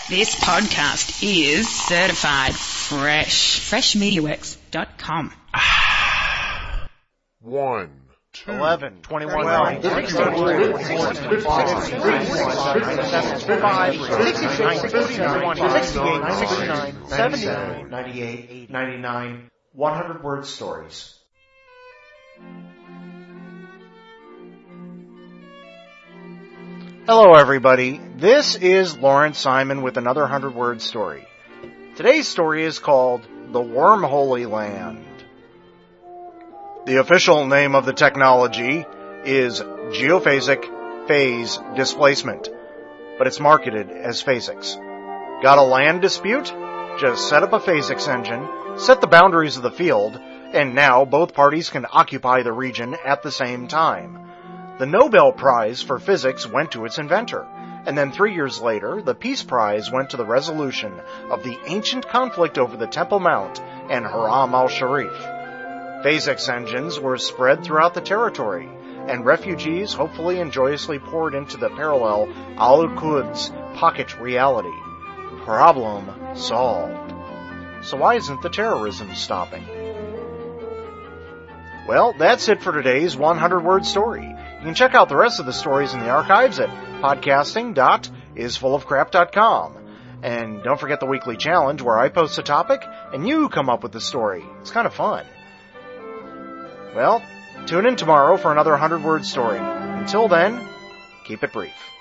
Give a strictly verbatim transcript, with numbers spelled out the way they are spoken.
This podcast is certified fresh. fresh media works dot com. One. Two, eleven, twenty-one, twelve, sixteen, twenty-four, sixty-nine, seventy-nine, ninety-eight, ninety-nine, one hundred word stories. Hello everybody, this is Lawrence Simon with another one hundred word story. Today's story is called The Wormholy Land. The official name of the technology is Geophasic Phase Displacement, but it's marketed as Phasix. Got a land dispute? Just set up a Phasix engine, set the boundaries of the field, and now both parties can occupy the region at the same time. The Nobel Prize for Physics went to its inventor, and then three years later, the Peace Prize went to the resolution of the ancient conflict over the Temple Mount and Haram al-Sharif. Phasix engines were spread throughout the territory, and refugees hopefully and joyously poured into the parallel Al-Quds pocket reality. Problem solved. So why isn't the terrorism stopping? Well, that's it for today's one hundred word story. You can check out the rest of the stories in the archives at podcasting dot is full of crap dot com. And don't forget the weekly challenge where I post a topic and you come up with the story. It's kind of fun. Well, tune in tomorrow for another one hundred word story. Until then, keep it brief.